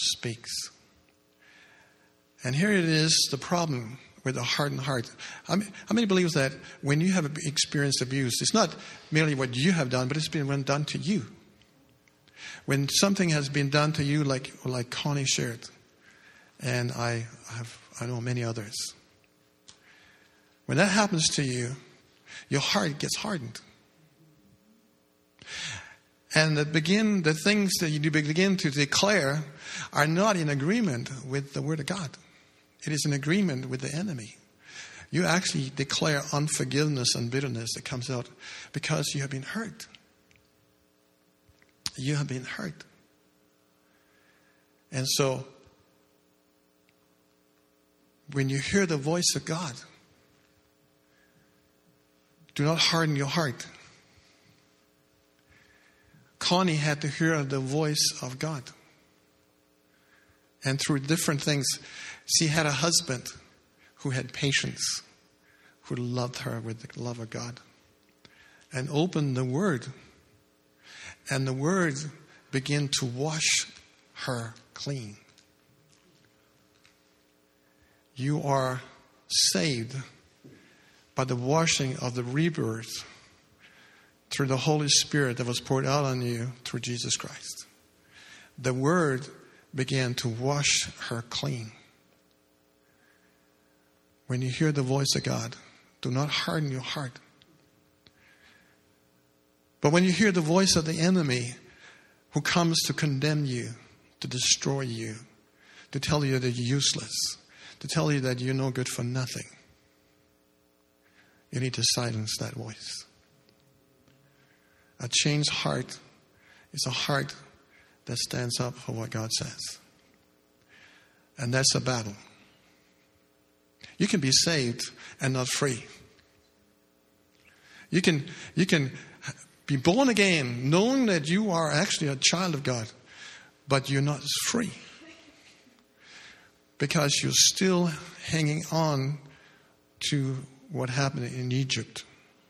speaks. And here it is, the problem with a hardened heart. How many believes that when you have experienced abuse, it's not merely what you have done, but it's been done to you? When something has been done to you, like Connie shared, and I know many others. When that happens to you, your heart gets hardened. And the things that you begin to declare are not in agreement with the Word of God. It is in agreement with the enemy. You actually declare unforgiveness and bitterness that comes out because you have been hurt. You have been hurt. And so, when you hear the voice of God, do not harden your heart. Connie had to hear the voice of God. And through different things, she had a husband who had patience, who loved her with the love of God, and opened the Word. And the Word began to wash her clean. You are saved by the washing of the rebirth through the Holy Spirit that was poured out on you through Jesus Christ. The Word began to wash her clean. When you hear the voice of God, do not harden your heart. But when you hear the voice of the enemy who comes to condemn you, to destroy you, to tell you that you're useless, to tell you that you're no good for nothing, you need to silence that voice. A changed heart is a heart that stands up for what God says. And that's a battle. You can be saved and not free. You can be born again knowing that you are actually a child of God, but you're not free because you're still hanging on to what happened in Egypt.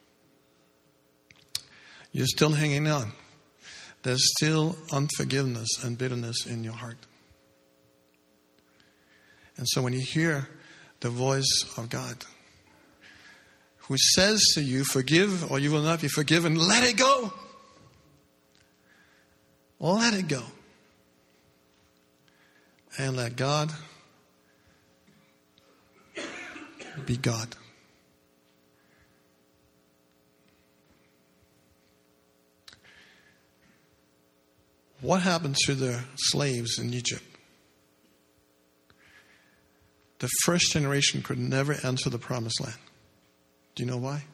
You're still hanging on. There's still unforgiveness and bitterness in your heart. And so when you hear the voice of God, who says to you, forgive or you will not be forgiven, let it go. Let it go. And let God be God. What happened to the slaves in Egypt? The first generation could never enter the promised land. Do you know why?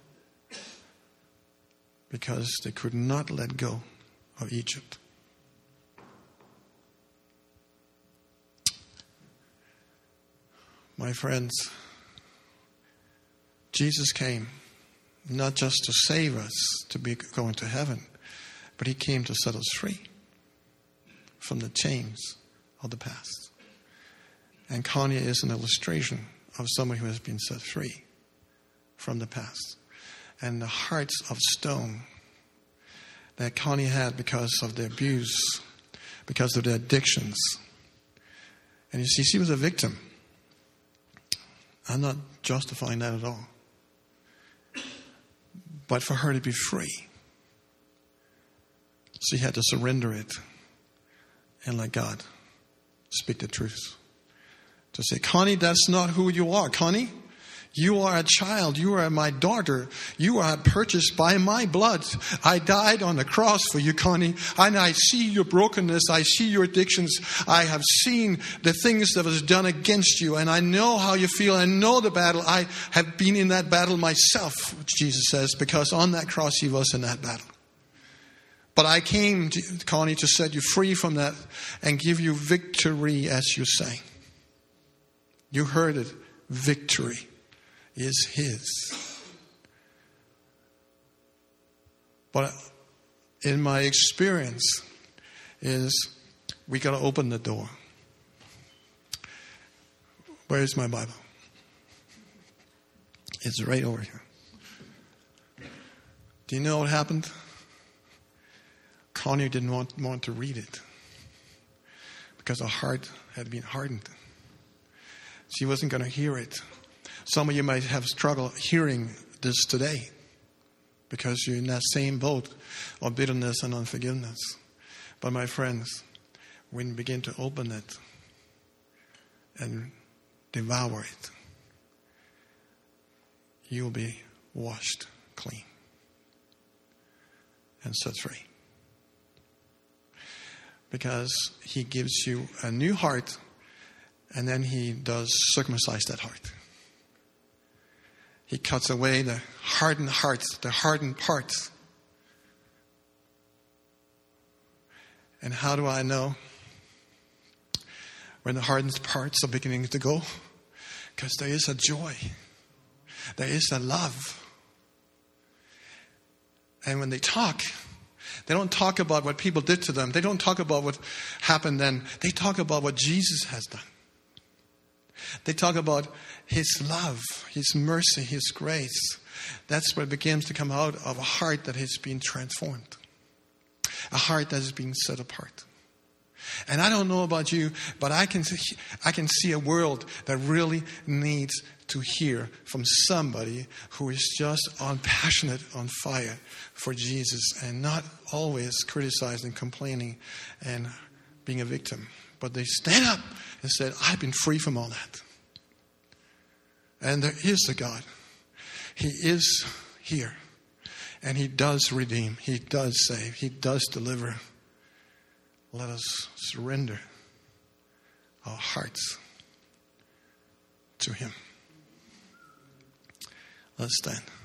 Because they could not let go of Egypt. My friends, Jesus came not just to save us, to be going to heaven, but He came to set us free from the chains of the past. And Connie is an illustration of someone who has been set free from the past. And the hearts of stone that Connie had because of the abuse, because of the addictions. And you see, she was a victim. I'm not justifying that at all. But for her to be free, she had to surrender it and let God speak the truth. To say, Connie, that's not who you are. Connie, you are a child. You are my daughter. You are purchased by my blood. I died on the cross for you, Connie. And I see your brokenness. I see your addictions. I have seen the things that was done against you. And I know how you feel. I know the battle. I have been in that battle myself, Jesus says, because on that cross He was in that battle. But I came, Connie, to set you free from that and give you victory, as you sang. You heard it. Victory is His. But in my experience is we got to open the door. Where is my Bible? It's right over here. Do you know what happened? Connie didn't want to read it. because her heart had been hardened. She wasn't going to hear it. Some of you might have struggled hearing this today because you're in that same boat of bitterness and unforgiveness. But my friends, when you begin to open it and devour it, you'll be washed clean and set free. Because he gives you a new heart, and then he does circumcise that heart. He cuts away the hardened hearts, the hardened parts. And how do I know when the hardened parts are beginning to go? Because there is a joy. There is a love. And when they talk, they don't talk about what people did to them. They don't talk about what happened then. They talk about what Jesus has done. They talk about his love, his mercy, his grace. That's what begins to come out of a heart that has been transformed. A heart that has been set apart. And I don't know about you, but I can see a world that really needs to hear from somebody who is just passionate, on fire for Jesus, and not always criticizing, complaining, and being a victim. But they stand up and said, I've been free from all that. And there is a God. He is here. And he does redeem. He does save. He does deliver. Let us surrender our hearts to him. Let's stand.